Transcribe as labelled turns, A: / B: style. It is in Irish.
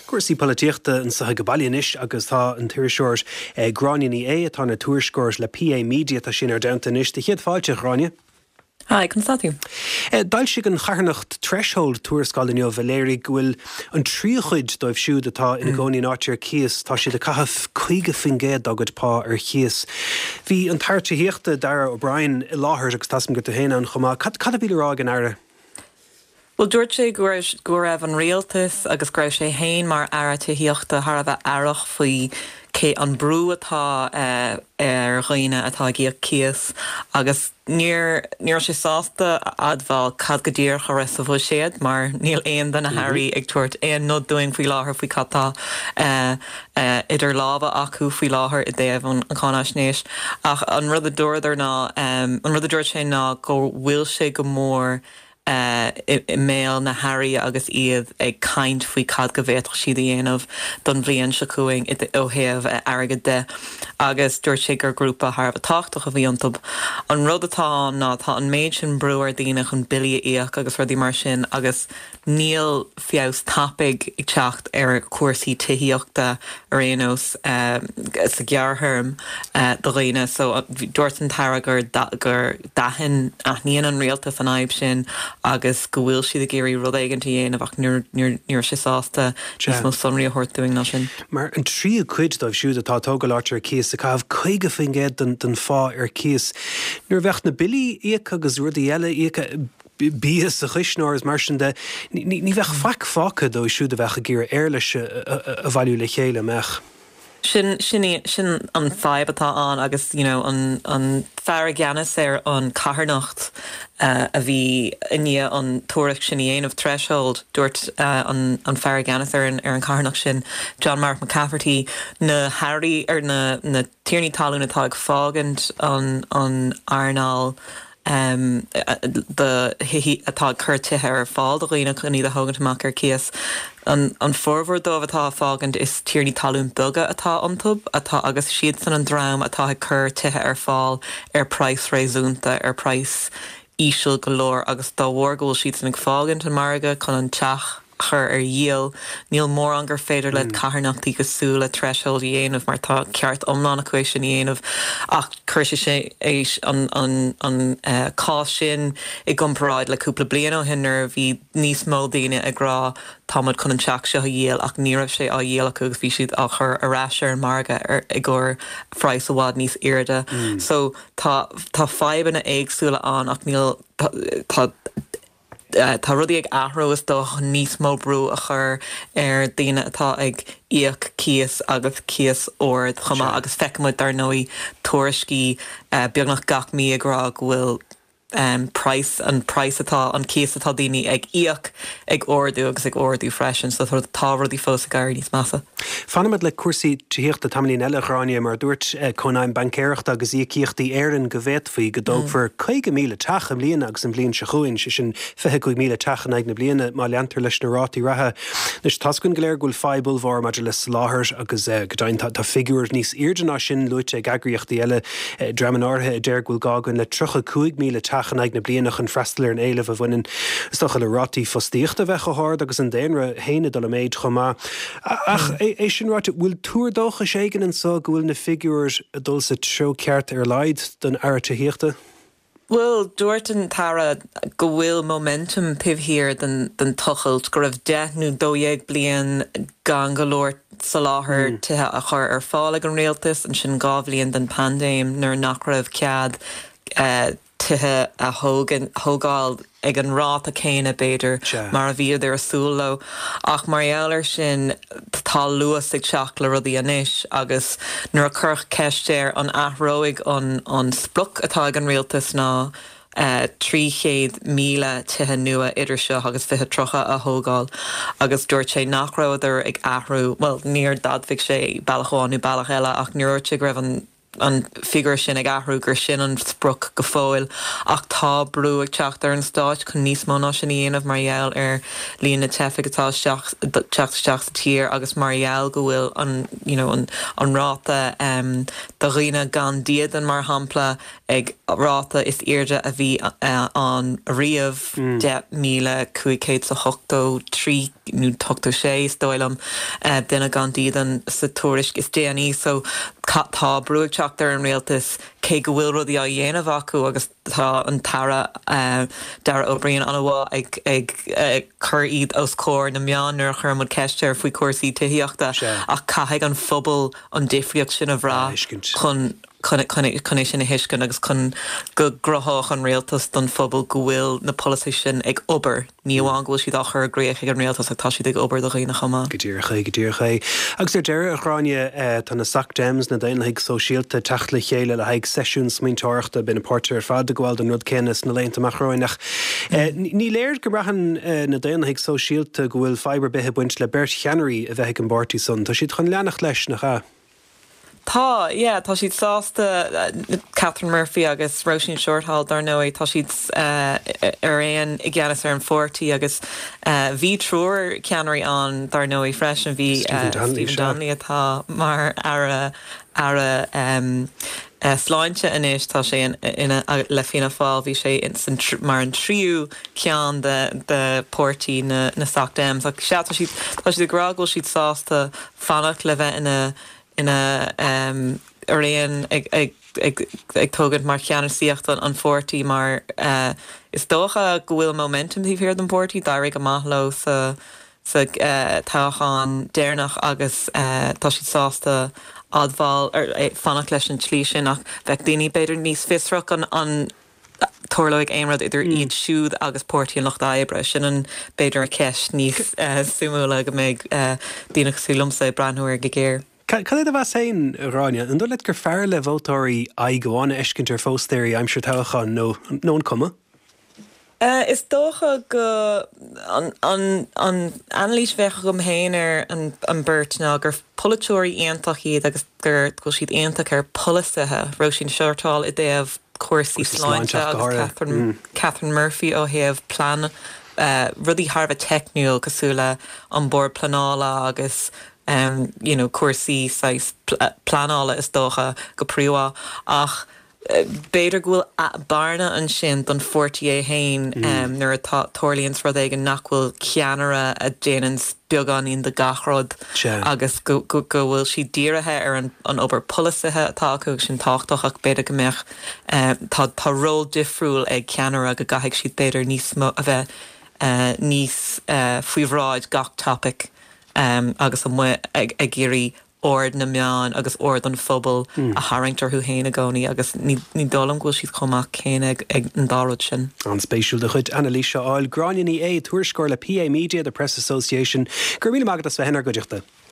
A: Cuasaí políochta an sa gobailíonis agus tá an tuairisúir Gráinní atá na tuairiscóir le PA Media tá sin ar domhta inis. Tá chéad fáilte Gráine.
B: Hi, constatú.
A: Dail sig an charnacht threshold tuairiscáilíonn Valéry bhfuil an tríchuid dóibh siúd atá ina gcónaí áitiar chias tá siad a caithfh 50 agad pá ar chias. Bhí an tarta híochta Dara O'Brien i láthair agus tasam go a héana an chumá. Cad a bhí le rá an aire?
B: Well, dúirt sé go raibh an rialtas agus go raibh sé hain mar aire tuíochta thar a bheith airach faoi cé an brú atá ar dhaoine atá gíoch cias agus níor sé sásta adbháil cad go dtír chu raibh sa bhfuil siad mar níl aon den na hairí ag tuairt aon nó doing faoi láthair faoi cattá idir lábha acu faoi láthair I dtéobh an cánaisnéis ach an rud a dúirdar ná an rud a dúirt sé ná go bhfuil sé go mór I méal na Harry agus iad ag caint faoi cad go bhéadach siad dhéanamh don bblion se cuaing ó thaobh airgad de agus dúirt sé gur grúpa tharbh táchtach a bhí antab. An rud atá ná tá an méid sin breúir daoine chun bilí íoch agus rudí mar sin agus níl fios tapig ag teacht ar cuasaí tuíochta ar éanos sa geartharm do dhaoine so dúirt an tara gur dahin aithníonn an rialtas an aibh sin agus go bhfuil siad a géirí rud éigentí dhéanamh ach níor sé sásta is mó sonraí a thuirtúing ná sin.
A: Mar an trí cuid dóibh siúd atá tóga láitir cias a caibh 50 den fá ar cias. Nuair bheith na bilí íoc agus rudaí eile íoc bías a chuisnáir mar sin de ní bheith fácha dó siúd a bheith a ggéir airlaise a bhailiú le chéile meach.
B: Sin an feib atá an agus an fear geanas ar an catharnacht a bhí inne an tuaireach sin dhéanamh threshold dúirt an fear geanas ar an catharnacht sin John Mark McCafferty na Harry ar na tíornaí talún atá ag fágant an airnáil atá curtithe ar fáil do dhaoine chuní a thugant amach ar cias. An forward dómh atá fágant is tíornaí talún buga atá antub atá agus siad san an drám atá curtithe ar fáil ar price réúnta ar price ísisiil golóir agus dá bhórgóil siad san ag fágant an marga chun an teach chur ar díal níl mór an gur féidir le catharnachtaí go súla threshold dhéanamh mar tá ceart omlána cuéis sin dhéanamh ach chuirse sé éis an cá sin I gcomparáid le cúpla blian ó hinnar bhí níos mó daine ag rá támad chun an teach se a dhéal ach níorbh sé á dhéalach agus bhí siad a chur aráise ar marga ar i ggur phráis a bhád níos irde. So tá feibanna éagsúla an ach níl tá rudí ag athróas do níos mó brú a chur ar daine atá ag íoc cias agus cias ord chumá agus feicimid ar nóí tuairiscí beagnach gach mí agrá bhfuil price atá an cias atá daoine ag íoc ag ordú agus ag ordú freisin so tá rudí fós a gaiir níos massa.
A: Fanimid le cuasaí tíochta tamlín eile Gráine mar dúirt conáim bancéireachta agus íochtaí éireann go bhéad faoi go dóg for 50 teach am bliana agus an blion se chuin sin 50 teach ag na bliana má leantar leis na rátaí rathe. Nus tascún go léir gúil feibal bhar maidir le láthair agus godain tá figúir níos irdená sin luite ag agriochtaí eile draman áthe déir gúil gágann le 35 teach ag na blianach an freistal ar an éileh a bhainein stocha le rátaí fostíochta bheith háard agus an déanra héine do le méid chomá. Ach é sin ráte bhfuil túrdócha ségan an so go bhfuil na figúrs a dul sa tro ceart ar leid don air tuíochta?
B: Well, dúirt an tara go bhfuil momentum pibhír den tuchailt go raibh 10 nó 12 blian gan golóir sa láthair tuthe a chur ar fáil ag an réaltas an sin gábhlíonn den pandéim nuair nach raibh cead tuthe a thógáil ag an rát a céine beidir mar a bhíad ar a súló ach marall sin tá luas ag seach le rudí anis agus nuair a church ceistéir an athróig an spluc atá ag an rialtas ná 300,000 tuthe nua idir seo agus 23 a thógáil agus dúirt sé nach raidir ag athrú well níor dadmhaigh sé bailachháinú bailach eile ach nuirt sé raibh an figur sin ag ahrúgur sin an spruch go fáil ach tá brú ag teach ar an stáit chun níos mó ná sin íanamh margheall ar líonna tefa atá teach tír agus margheall go bhfuil an ráta do riine gan diad an mar hampla ag ráta is irde a bhí an riamh 10,583 nó 86 dóilm duna gan diad an sa tuairisc is déanaí so tá brúig teach ar an réaltas cé go bhfuil rudí a dhéanamh acu agus tá an tara Dara O'Brien an bhá ag chur iad os cór na meán nuair chur mud ceiste faoi cuasaí tuíochta ach caiigh an phobal an difriocht sin a bhrá chun sin na hiiscin agus chun go grothach an réaltas don phobal go bhfuil na policy sin ag obair ní bháin go bhfuil siad a chur gréach ag an réaltas ag tá siad ag obair do riine chuma.
A: Godíorcha. Agus ar deir a chráine tá na SACDEMS na daonlaigh sosiálta teachla chéile le haig sesiúns mínteachta bin na páirtear fad gháil den rud cénas na léonnta amachráinach. Ní léir go brachan na daonlaigh sosiálta go bhfuil fibre bethe buint le beirt cheannarí a bheith an bartí son. Tá siad chun leannach leis nach cha.
B: Tá siad sásta Catherine Murphy agus Roisin Shorthall dar nóí tá siad ar éon i gceannas ar an 40 agus bhí trúr ceannarí an dar nóí freis an bhí Stephen Donnelly atá mar ara sláinte inis tá sé le fina fáil bhí sé mar an tríú cean de pórtaí na SACDEMS ach tá siad agrágóil siad sásta fannach le bheith ina aréon ag tógad mar cheanna síocht an 40 mar is dócha go bhfuil momentum hí fir an 40 dairigh go maithló sa táchan déirnach agus tá siad sásta adbháil fannach leis an tlí sin ach bheith daoine beidir níos fisrach an tuairlóigh éonrad idir iad siúd agus pórtaí an Loch d'Oibre sin an beidir a ceist níos suimiúla go méid daoinech súlumsa breanúir go géir.
A: Can I have a saying, Rania, and don't let your fair level Tory I go on Eshkinter Fosteri, I'm sure Tawachan no one come.
B: Is dócha go an anlís bheith gom héanaar an beirt ná gur politúirí aontaach iad agus gur go siad aontaach ar polisithe Roisin Shorthall I déobh cuasaí sláinte agus Catherine Murphy ó héamh plan rudí tharbh techniúil cosúla an bord planála agus cuasaí planála is dócha go príomha ach beidir go bhfuil barna an sin don 40 hain nuair atá tuirlíonn rud ag an nachhfuil ceannara a déanann beagán íon de gachród agus go bhfuil si díirithe ar an obair polisithe atá acu sin táchtach ach beidir go mbeadh tá ról difriúil ag ceannara go gaithigh siad beidir níos a bheith níos faoihráid gach topic agus an mu ag géirí ord na meán agus ord an phobal a haringtar hu héna gcónaí agus ní dólam go siad chumach céine ag an dárod sin.
A: An spéisiúil de chud Annalisa Áil Gráinní tuairiscóir le PA Media, the Press Association. Gur míle mágad as bheith henar go deachta.